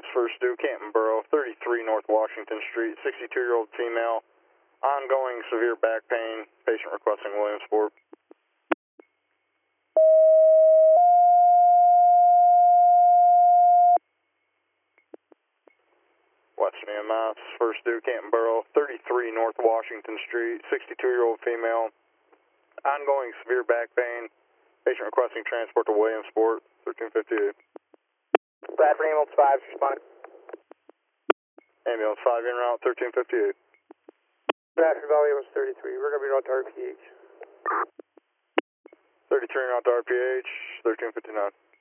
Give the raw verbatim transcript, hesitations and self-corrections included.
Moss, First Due, Canton Borough, thirty-three North Washington Street, sixty-two-year-old female, ongoing severe back pain, patient requesting Williamsport. Western E M S, First Due, Canton Borough, thirty-three North Washington Street, sixty-two-year-old female, ongoing severe back pain, patient requesting transport to Williamsport, thirteen fifty-eight. Bradford Ambulance five, responding. Ambulance five en route, thirteen fifty-eight. Bradford Valley was thirty-three, we're going to be route to R P H. thirty-three en route to R P H, thirteen fifty-nine.